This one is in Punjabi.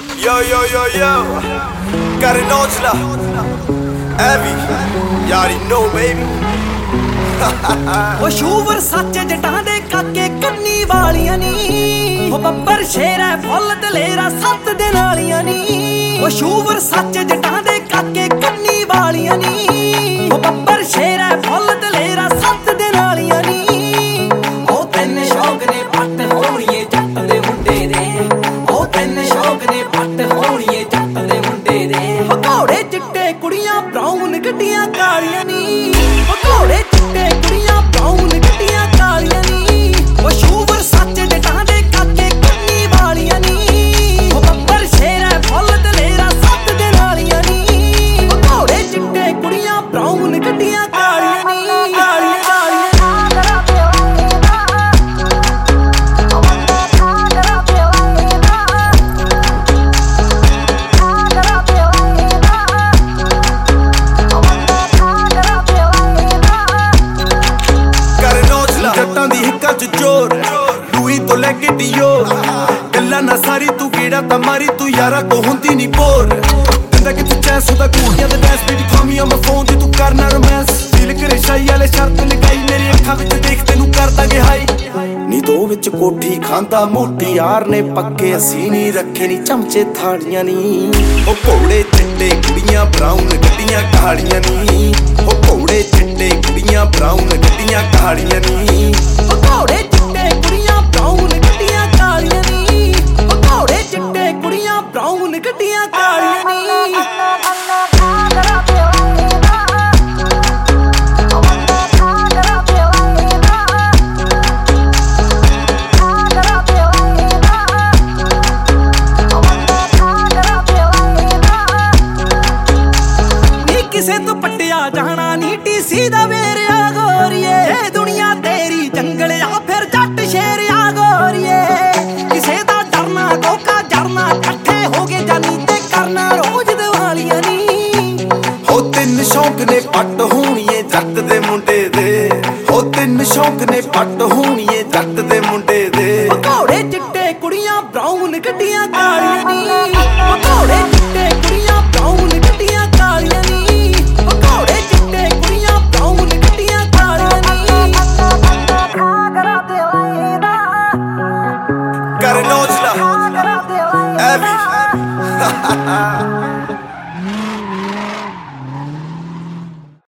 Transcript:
Yo, yo, yo, yo. Got an Ojala. Abby. You already know, baby. ਉਹ ਸ਼ੂਵਰ ਸੱਚ ਜਟਾਂ ਦੇ ਕਾਕੇ ਕੰਨੀ ਵਾਲੀਆਂ ਨੀ ਉਹ ਬੱਬਰ ਸ਼ੇਰ ਹੈ ਫੁੱਲ ਦਲੇਰਾ ਸੱਤ ਦਿਨ ਵਾਲੀਆਂ ਨੀ ਉਹ ਸ਼ੂਵਰ ਸੱਚ ਜਟਾਂ ਦੇ ਕਾਕੇ ਕੰਨੀ ਵਾਲੀਆਂ ਨੀ ਉਹ ਬੱਬਰ ਸ਼ੇਰ ਹੈ ਫੁੱਲ ਦਲੇਰਾ ਸੱਤ ਦਿਨ ਵਾਲੀਆਂ ਨੀ ਉਹ ਤਿੰਨ ਸ਼ੌਕ ਨੇ ਪੱਟ ਹੋਣੀਏ ਜੱਟ ਦੇ ਮੁੰਡੇ ਦੇ ਉਹ ਤਿੰਨ ਸ਼ੌਕ ਨੇ ਪੱਟ ਹੋਣੀਏ ਜੱਟ ਦੇ ਮੁੰਡੇ ਦੇ ਘੋੜੇ ਚਿੱਟੇ ਕੁੜੀਆਂ ਬਰਾਊਨ ਗੱਡੀਆਂ ਕਾਲੀਆਂ ਨੀ ਘੋੜੇ ਚਿੱਟੇ ਕੁੜੀਆਂ ਬਰਾਊਨ ਗੱਡੀਆਂ ਕਾਲੀਆਂ ਨੀ ਉਹ ਸ਼ੂਵਰ ਸੱਚ ਜਟਾਂ ਦੇ ਕਾਕੇ ਕੰਨੀ ਵਾਲੀਆਂ ਨੀ ਉਹ ਬੱਬਰ ਸ਼ੇਰ ਹੈ ਫੁੱਲ ਦਲੇਰਾ ਸੱਤ ਦਿਨ ਵਾਲੀਆਂ ਨੀ ਉਹ ਘੋੜੇ ਚਿੱਟੇ ਕੁੜੀਆਂ ਬਰਾਊਨ ਗੱਡੀਆਂ ਕਾਲੀਆਂ ਨੀ जोर लुई तो लेके डियोर गल्ला ना सारी तू गेड़ा ता मारी तू यारा को हुंदी नी बोर गंदा कि तू चैस होदा कुड़ियां दे dance baby call me on my phone ते तू करना रोमांस दिल करे शाई वाले शर्त लगाई मेरी अखां विच देख तैनू कर दांगे हाई नी दो विच कोठी खांदा मोटी यार ने पक्के असी नी रखे नी चमचे थालियां नी ओ घोड़े चिट्टे कुड़ियां ब्राउन गड्डियां कालियां नी ओ घोड़े चिट्टे कुड़ियां ब्राउन गड्डियां कालियां नी ਘੋੜੇ ਚਿੱਟੇ ਕੁੜੀਆਂ ਬਰਾਊਨ ਗੱਡੀਆਂ ਕਾਲੀਆਂ ਨੀ ਘੋੜੇ ਚਿੱਟੇ ਕੁੜੀਆਂ ਬਰਾਊਨ ਗੱਡੀਆਂ ਕਾਲੀਆਂ ਨੀ ਕਿਸੇ ਤੋਂ ਪੱਟਿਆ ਜਾਣਾ ਨੀ ਟੀਸੀ ਦਾ ਵੇਰਿਆ ਗੋਰੀਏ ਦੁਨੀਆ ਤੇਰੀ ਜੰਗਲ ਆ ਫਿਰ ਜੱਟ ਸ਼ੇਰ ਆ ਗੋਰੀਏ ਕਿਸੇ ਦਾ ਡਰਨਾ ਕੋਕਾ ਜਰਨਾ ਇਕੱਠੇ ਹੋ ਗਏ ਜਾਨੀ ਤੇ ਕਰਨਾ ਰੋਜ਼ ਦਿਵਾਲੀਆਂ ਨੀ ਹੋ ਤਿੰਨ ਸ਼ੌਕ ਨੇ ਪੱਟ ਹੋਣੀਏ ਜੱਟ ਦੇ ਮੁੰਡੇ ਦੇ ਹੋ ਤਿੰਨ ਸ਼ੌਕ ਨੇ ਪੱਟ ਹੋਣੀਏ ਜੱਟ ਦੇ ਮੁੰਡੇ